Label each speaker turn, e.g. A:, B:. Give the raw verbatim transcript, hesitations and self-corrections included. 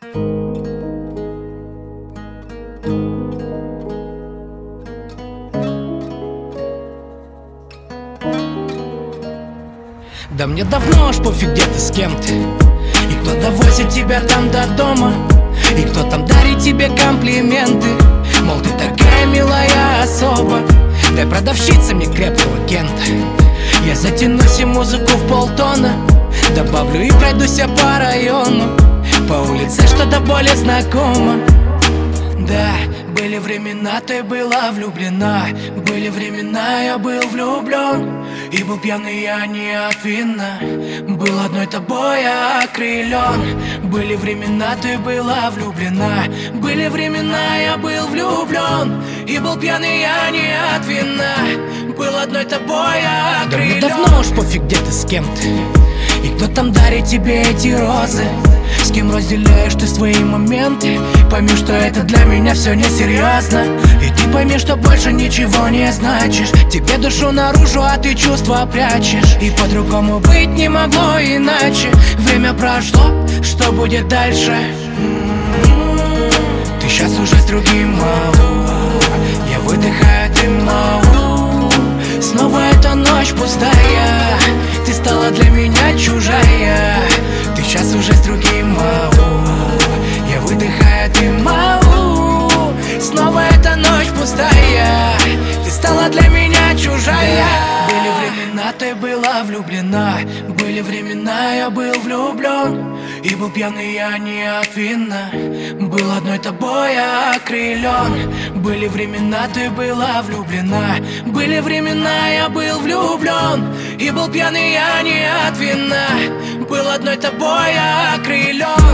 A: Да мне давно аж пофиг, где ты, с кем ты. И кто довозит тебя там до дома, и кто там дарит тебе комплименты. Мол, ты такая милая особа, дай продавщица мне крепкого кента. Я затянусь и музыку в полтона добавлю и пройдусь я по району, по улице, что до боли знакома. Да, были времена, ты была влюблена. Были времена, я был влюблен. И был пьяный я не от вина, был одной тобой окрылен. Были времена, ты была влюблена. Были времена, я был влюблен. И был пьяный я не от вина, был одной тобой окрылен. Да мне давно уж пофиг, где ты, с кем ты. И кто там дарит тебе эти розы, с кем разделяешь ты свои моменты. Пойми, что это для меня все несерьезно. И ты пойми, что больше ничего не значишь. Тебе душу наружу, а ты чувства прячешь. И по-другому быть не могло иначе. Время прошло, что будет дальше? Ты сейчас уже с другим, мау. Я выдыхаю, ты мау. Снова эта ночь пустая, ты стала для меня чужая. Ты сейчас уже с другим, мау. Я выдыхаю, ты мау. Снова эта ночь пустая, ты стала для меня чужая. Были времена, ты была влюблена. Были времена, я был влюблен. И был пьяный я не от вина, был одной тобой окрылен. Были времена, ты была влюблена. Были времена, я был влюблен. И был пьяный я не от вина, был одной тобой окрылен.